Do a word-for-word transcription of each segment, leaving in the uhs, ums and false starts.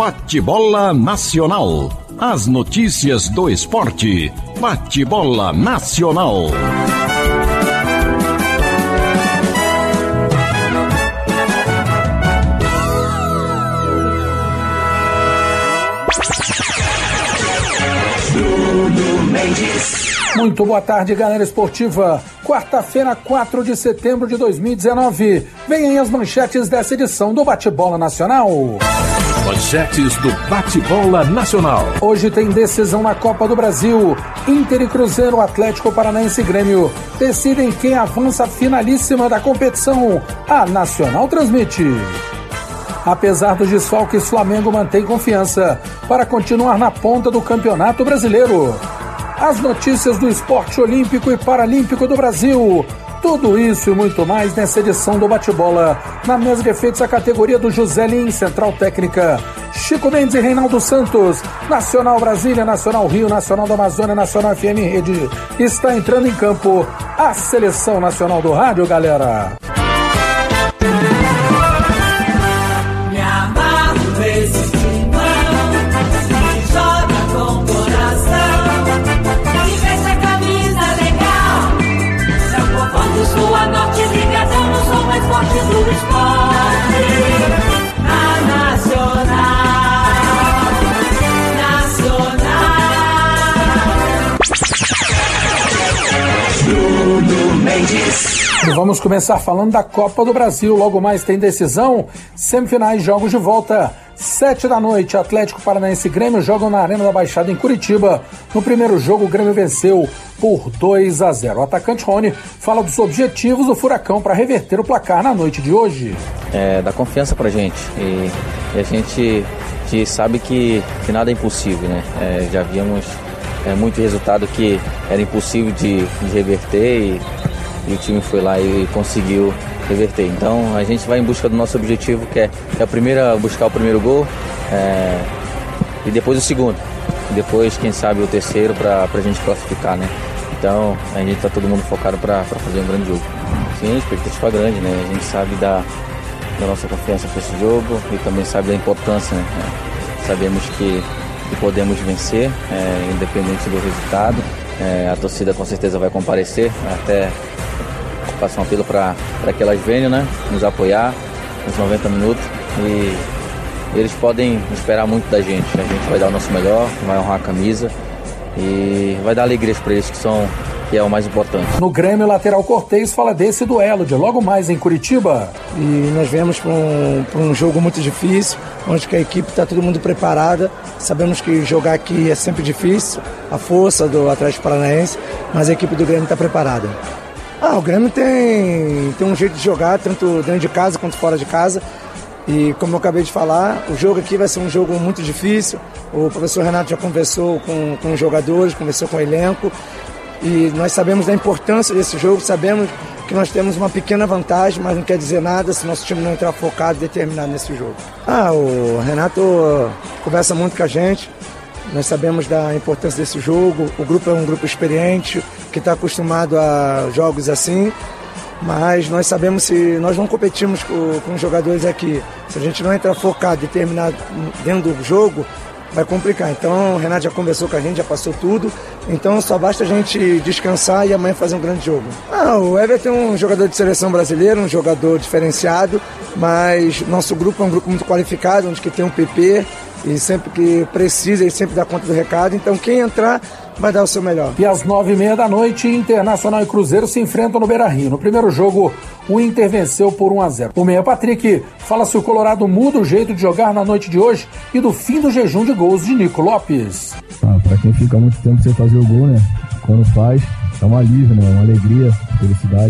Bate-bola Nacional. As notícias do esporte. Bate-bola Nacional. Muito boa tarde, galera esportiva. Quarta-feira, quatro de setembro de dois mil e dezenove. Vem aí as manchetes dessa edição do Bate-Bola Nacional. Manchetes do Bate-Bola Nacional. Hoje tem decisão na Copa do Brasil. Inter e Cruzeiro, Atlético Paranaense e Grêmio decidem quem avança a finalíssima da competição. A Nacional transmite. Apesar dos desfalques, Flamengo mantém confiança para continuar na ponta do Campeonato Brasileiro. As notícias do esporte olímpico e paralímpico do Brasil. Tudo isso e muito mais nessa edição do Bate-Bola. Na mesa de efeitos, a categoria do José Lin, Central Técnica, Chico Mendes e Reinaldo Santos. Nacional Brasília, Nacional Rio, Nacional da Amazônia, Nacional F M Rede. Está entrando em campo a Seleção Nacional do Rádio, galera. Me amarro nesse timão, se joga com coração, e veste a camisa legal. São povos sua norte, ligação, não sou mais forte do esporte. Na Nacional, Nacional. Bruno Mendes. E vamos começar falando da Copa do Brasil. Logo mais tem decisão, semifinais, jogos de volta. Sete da noite, Atlético Paranaense e Grêmio jogam na Arena da Baixada em Curitiba. No primeiro jogo, o Grêmio venceu por dois a zero. O atacante Rony fala dos objetivos do Furacão para reverter o placar na noite de hoje. É, dá confiança pra gente. E, e a gente, a gente sabe que, que nada é impossível, né? É, já vimos é, muito resultado que era impossível de, de reverter e, e o time foi lá e conseguiu reverter. Então a gente vai em busca do nosso objetivo, que é, é a primeira, buscar o primeiro gol é, e depois o segundo. E depois, quem sabe, o terceiro para a gente classificar, né? Então a gente tá todo mundo focado para fazer um grande jogo. Sim, a expectativa grande, né? A gente sabe da, da nossa confiança para esse jogo e também sabe da importância, né? É, sabemos que, que podemos vencer, é, independente do resultado. É, a torcida com certeza vai comparecer, até faço um apelo para que elas venham, né, nos apoiar nos noventa minutos e eles podem esperar muito da gente. A gente vai dar o nosso melhor, vai honrar a camisa e vai dar alegrias para eles, que, são, que é o mais importante. No Grêmio, lateral Cortez fala desse duelo de logo mais em Curitiba. E nós viemos para um, para um jogo muito difícil, onde que a equipe está todo mundo preparada. Sabemos que jogar aqui é sempre difícil, a força do Atlético Paranaense, mas a equipe do Grêmio está preparada. Ah, o Grêmio tem, tem um jeito de jogar, tanto dentro de casa quanto fora de casa. E como eu acabei de falar, o jogo aqui vai ser um jogo muito difícil. O professor Renato já conversou com, com os jogadores, conversou com o elenco. E nós sabemos da importância desse jogo, sabemos que nós temos uma pequena vantagem, mas não quer dizer nada se nosso time não entrar focado e determinado nesse jogo. Ah, o Renato conversa muito com a gente. Nós sabemos da importância desse jogo. O grupo é um grupo experiente, que está acostumado a jogos assim, mas nós sabemos, se nós não competimos com, com os jogadores aqui, se a gente não entrar focado, determinado dentro do jogo, vai complicar. Então o Renato já conversou com a gente, já passou tudo, então só basta a gente descansar e amanhã fazer um grande jogo. Ah, o Everton é um jogador de seleção brasileira, um jogador diferenciado, mas nosso grupo é um grupo muito qualificado, onde que tem um P P, e sempre que precisa, ele sempre dá conta do recado. Então quem entrar vai dar o seu melhor. E às nove e meia da noite, Internacional e Cruzeiro se enfrentam no Beira-Rio. No primeiro jogo, o Inter venceu por um a zero. O meia Patrick fala se o Colorado muda o jeito de jogar na noite de hoje e do fim do jejum de gols de Nico Lopes. Ah, pra quem fica muito tempo sem fazer o gol, né? Quando faz, é um alívio, né? Uma alegria, felicidade.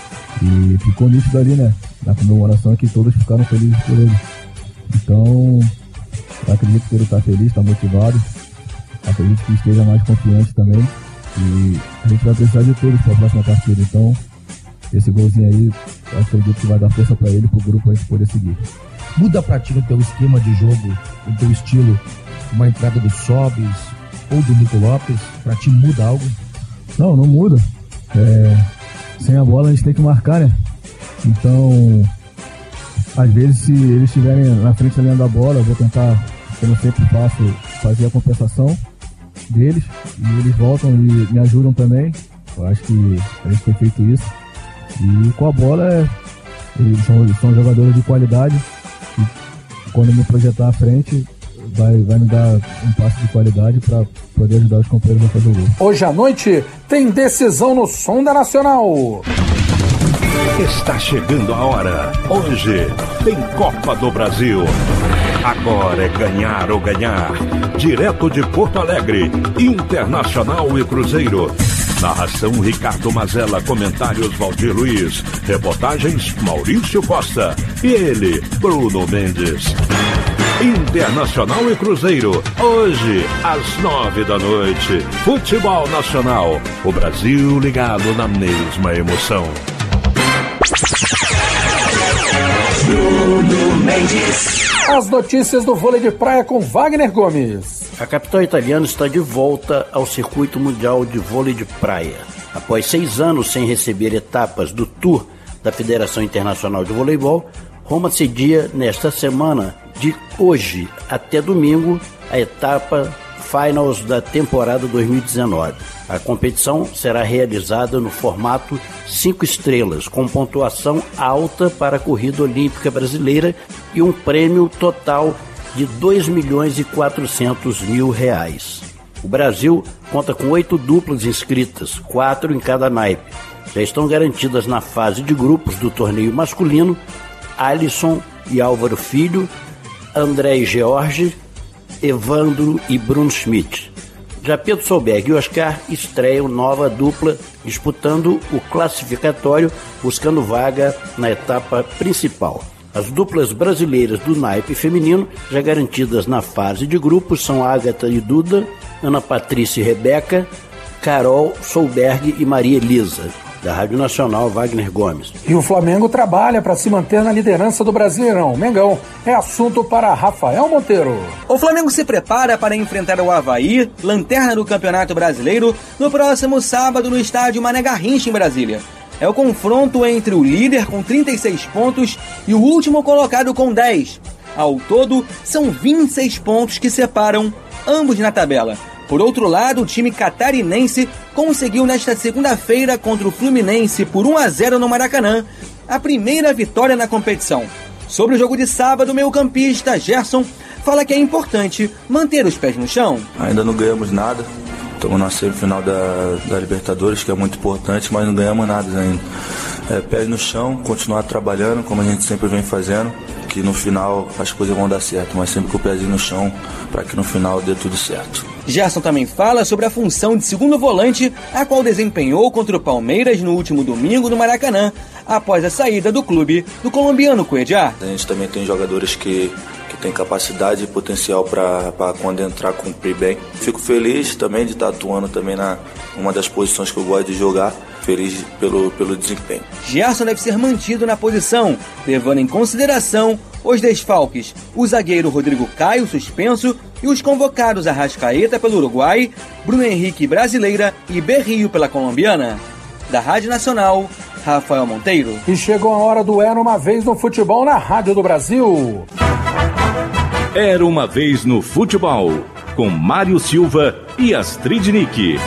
E ficou nítido ali, né? Na comemoração que todos ficaram felizes por ele. Então, eu acredito que ele está feliz, está motivado. Acredito que esteja mais confiante também. E a gente vai precisar de todos para a próxima partida. Então, esse golzinho aí, eu acredito que vai dar força para ele e para o grupo a gente poder seguir. Muda para ti no teu esquema de jogo, no teu estilo, uma entrada do Sobis ou do Nico Lopes? Para ti muda algo? Não, não muda. É, sem a bola a gente tem que marcar, né? Então, às vezes, se eles estiverem na frente da linha da bola, eu vou tentar como eu sempre faço, fazer a compensação deles, e eles voltam e me ajudam também. Eu acho que a gente tem feito isso. E com a bola, é, eles são, eles são jogadores de qualidade, e quando eu me projetar à frente, vai, vai me dar um passe de qualidade para poder ajudar os companheiros a fazer o gol. Hoje à noite tem decisão no Som da Nacional. Está chegando a hora. Hoje tem Copa do Brasil. Agora é ganhar ou ganhar. Direto de Porto Alegre, Internacional e Cruzeiro. Narração Ricardo Mazella, comentários Valdir Luiz, reportagens Maurício Costa e ele, Bruno Mendes. Internacional e Cruzeiro, hoje às nove da noite. Futebol Nacional, o Brasil ligado na mesma emoção. Bruno Mendes. As notícias do vôlei de praia com Wagner Gomes. A capital italiana está de volta ao circuito mundial de vôlei de praia. Após seis anos sem receber etapas do Tour da Federação Internacional de Voleibol, Roma cedia nesta semana, de hoje até domingo, a etapa Finals da temporada dois mil e dezenove. A competição será realizada no formato cinco estrelas, com pontuação alta para a corrida olímpica brasileira e um prêmio total de dois milhões e quatrocentos mil reais. O Brasil conta com oito duplas inscritas, quatro em cada naipe. Já estão garantidas na fase de grupos do torneio masculino Alisson e Álvaro Filho, André e George, Evandro e Bruno Schmidt. Já Pedro Solberg e Oscar estreiam nova dupla disputando o classificatório, buscando vaga na etapa principal. As duplas brasileiras do naipe feminino, já garantidas na fase de grupos, são Ágata e Duda, Ana Patrícia e Rebeca, Carol Solberg e Maria Elisa. Da Rádio Nacional, Wagner Gomes. E o Flamengo trabalha para se manter na liderança do Brasileirão. Mengão é assunto para Rafael Monteiro. O Flamengo se prepara para enfrentar o Avaí, lanterna do Campeonato Brasileiro, no próximo sábado no estádio Mané Garrincha, em Brasília. É o confronto entre o líder com trinta e seis pontos e o último colocado com dez. Ao todo, são vinte e seis pontos que separam ambos na tabela. Por outro lado, o time catarinense conseguiu nesta segunda-feira contra o Fluminense por um a zero no Maracanã a primeira vitória na competição. Sobre o jogo de sábado, o meio-campista Gerson fala que é importante manter os pés no chão. Ainda não ganhamos nada, estamos na semifinal da, da Libertadores, que é muito importante, mas não ganhamos nada ainda. É, pés no chão, continuar trabalhando como a gente sempre vem fazendo, que no final as coisas vão dar certo, mas sempre com o pezinho no chão para que no final dê tudo certo. Gerson também fala sobre a função de segundo volante, a qual desempenhou contra o Palmeiras no último domingo no Maracanã, após a saída do clube do colombiano Cuéllar. A gente também tem jogadores que, que têm capacidade e potencial para quando entrar cumprir bem. Fico feliz também de estar atuando também na uma das posições que eu gosto de jogar. Feliz pelo, pelo desempenho. Gerson deve ser mantido na posição, levando em consideração os desfalques, o zagueiro Rodrigo Caio, suspenso, e os convocados Arrascaeta pelo Uruguai, Bruno Henrique Brasileira e Berrio pela colombiana. Da Rádio Nacional, Rafael Monteiro. E chegou a hora do Era Uma Vez no Futebol na Rádio do Brasil. Era Uma Vez no Futebol, com Mário Silva e Astrid Nick.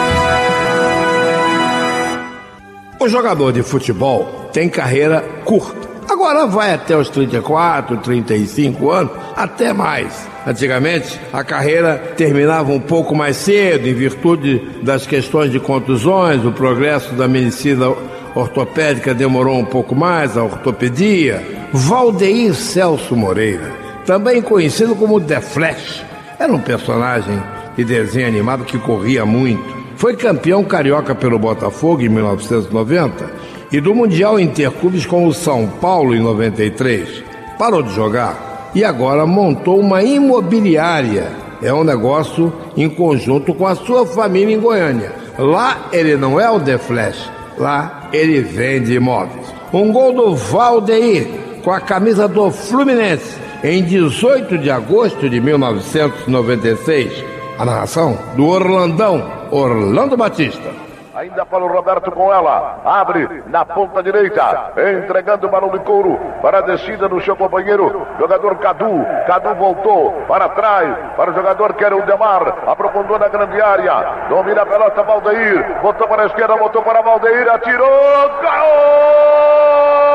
O jogador de futebol tem carreira curta. Agora vai até os trinta e quatro, trinta e cinco anos, até mais. Antigamente, a carreira terminava um pouco mais cedo, em virtude das questões de contusões, o progresso da medicina ortopédica demorou um pouco mais, a ortopedia. Valdeir Celso Moreira, também conhecido como The Flash, era um personagem de desenho animado que corria muito. Foi campeão carioca pelo Botafogo em mil novecentos e noventa e do Mundial Interclubes com o São Paulo em noventa e três. Parou de jogar e agora montou uma imobiliária. É um negócio em conjunto com a sua família em Goiânia. Lá ele não é o The Flash, lá ele vende imóveis. Um gol do Valdeir com a camisa do Fluminense em dezoito de agosto de mil novecentos e noventa e seis. A narração do Orlandão, Orlando Batista. Ainda para o Roberto com ela. Abre na ponta direita. Entregando para o Licoro. Para a descida do seu companheiro. Jogador Cadu. Cadu voltou para trás. Para o jogador que era o Demar. Aprofundou na grande área. Domina a pelota Valdeir. Botou para a esquerda. Botou para Valdeir. Atirou. Gol!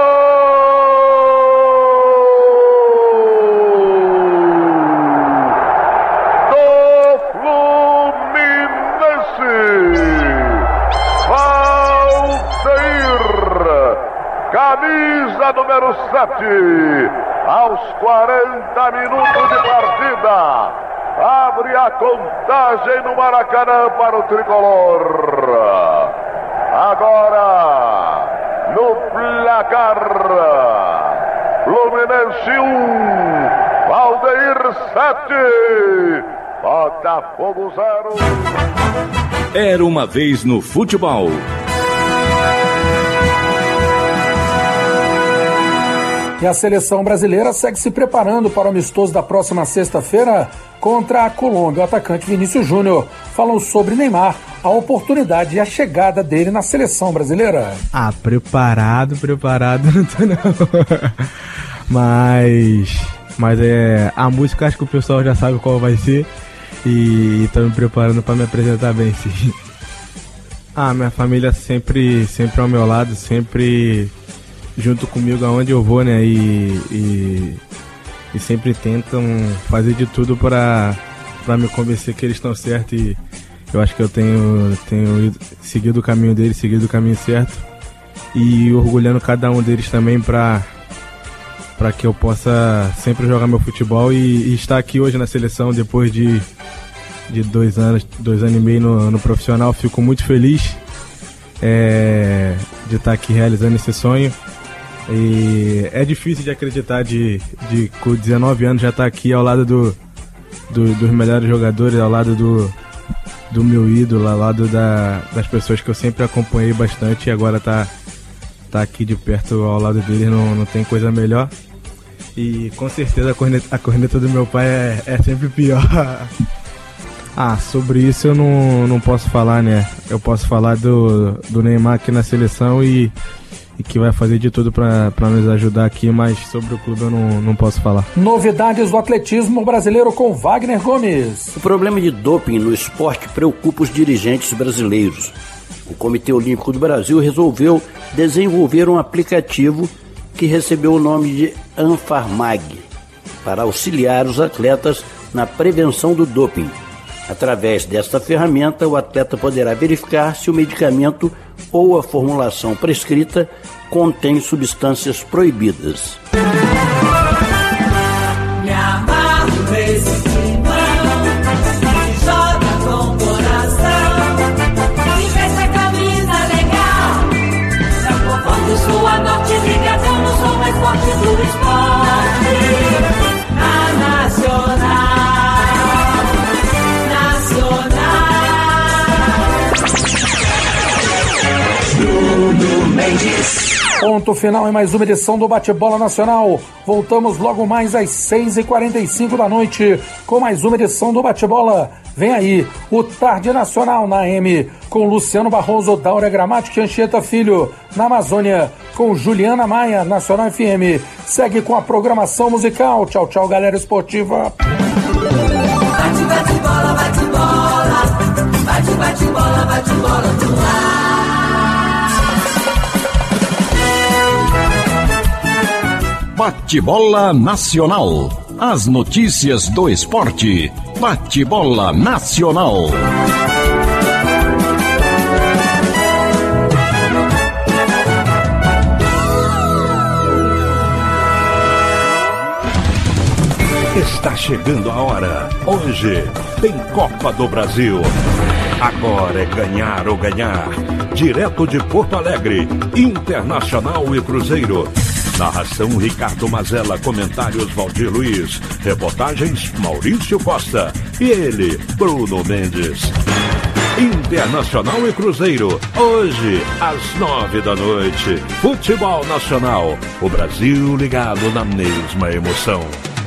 Camisa número sete, aos quarenta minutos de partida, abre a contagem no Maracanã para o tricolor. Agora, no placar, Fluminense um, Valdeir sete, Botafogo zero. Era uma vez no futebol. E a seleção brasileira segue se preparando para o amistoso da próxima sexta-feira contra a Colômbia. O atacante Vinícius Júnior falou sobre Neymar, a oportunidade e a chegada dele na seleção brasileira. Ah, preparado, preparado não tô não. Mas, mas é, a música acho que o pessoal já sabe qual vai ser e tô me preparando para me apresentar bem, sim. Ah, minha família sempre, sempre ao meu lado, sempre junto comigo aonde eu vou, né, e, e, e sempre tentam fazer de tudo para para me convencer que eles estão certos, e eu acho que eu tenho, tenho seguido o caminho deles, seguido o caminho certo, e orgulhando cada um deles também para para que eu possa sempre jogar meu futebol e, e estar aqui hoje na seleção depois de, de dois anos, dois anos e meio no, no profissional. Fico muito feliz é, de estar aqui realizando esse sonho. E é difícil de acreditar de, de com dezenove anos já estar aqui ao lado do, do, dos melhores jogadores, ao lado do, do meu ídolo, ao lado da, das pessoas que eu sempre acompanhei bastante, e agora tá, tá aqui de perto ao lado deles, não, não tem coisa melhor. E com certeza a corneta, a corneta do meu pai é, é sempre pior. Ah, sobre isso eu não, não posso falar, né? Eu posso falar do, do Neymar aqui na seleção e e que vai fazer de tudo para nos ajudar aqui, mas sobre o clube eu não, não posso falar. Novidades do atletismo brasileiro com Wagner Gomes. O problema de doping no esporte preocupa os dirigentes brasileiros. O Comitê Olímpico do Brasil resolveu desenvolver um aplicativo que recebeu o nome de Anfarmag, para auxiliar os atletas na prevenção do doping. Através desta ferramenta, o atleta poderá verificar se o medicamento ou a formulação prescrita contém substâncias proibidas. Me amarro nesse timão, que joga com coração, que veste a camisa legal. São conforme sua norte ligação, não sou mais forte do esporte. A Nacional. Ponto final em mais uma edição do Bate-Bola Nacional. Voltamos logo mais às seis e quarenta e cinco da noite com mais uma edição do Bate-Bola. Vem aí o Tarde Nacional na A M com Luciano Barroso, Daura Gramática e Anchieta Filho. Na Amazônia com Juliana Maia, Nacional F M. Segue com a programação musical. Tchau, tchau, galera esportiva. Bate, bate, bola, bate, bola. Bate, bate, bola, bate, bola no ar. Bate-Bola Nacional. As notícias do esporte. Bate-Bola Nacional. Está chegando a hora. Hoje tem Copa do Brasil. Agora é ganhar ou ganhar. Direto de Porto Alegre, Internacional e Cruzeiro. Narração Ricardo Mazella, comentários Valdir Luiz, reportagens Maurício Costa e ele, Bruno Mendes. Internacional e Cruzeiro, hoje às nove da noite. Futebol Nacional, o Brasil ligado na mesma emoção.